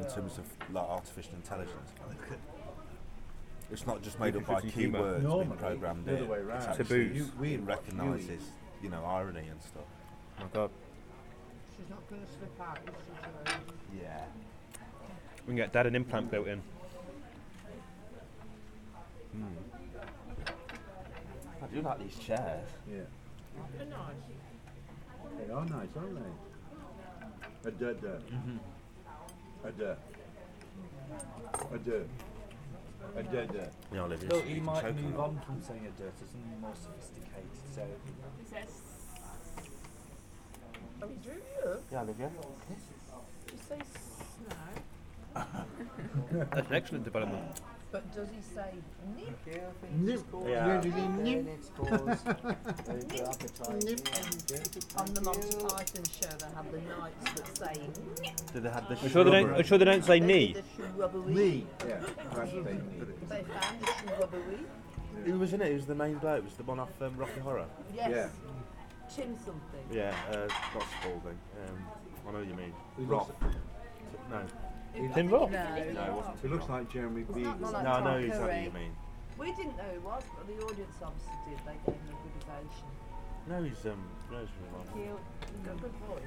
terms of like artificial intelligence. It's not just made up by Artificial humour. keywords being Normally, programmed the other in. way round. It's Taboos. actually, it recognises, you know, irony and stuff. Oh my god. She's not going to slip out, is she, Joe? Yeah. We can get Dad an implant built in. I do like these chairs. Yeah. They're nice. They are nice, aren't they? A duh. A duh. A duh. A duh. Yeah, Olivia. Look, so he you can might choke move on on from saying a dirt to something more sophisticated. So He says, Oh, do you? it. Yeah, Olivia. Do you say snow? That's an excellent development. But does he say nip? yeah, I think Nip. it's called Yeah. it's called very good appetite. On the Monty Python show, they have the knights that say nip. Did they have the I'm sure they don't say They knee. did the shrubbery. Me. Yeah. That's what they need. They found the shrubbery. Who was in it? Who was the main bloke? Was the one off Rocky Horror? Yes. Yeah. Tim something. Yeah, not Spalding. I know what you mean. He Roth. looks, No. Tim Roth? No. No, it wasn't. he looks like Jeremy It's Beagle. not like No, I know Tom exactly what Curry. you mean. We didn't know who it was, but the audience obviously did. They gave him a good ovation. No, he's really nice. Cute. He's got a good voice.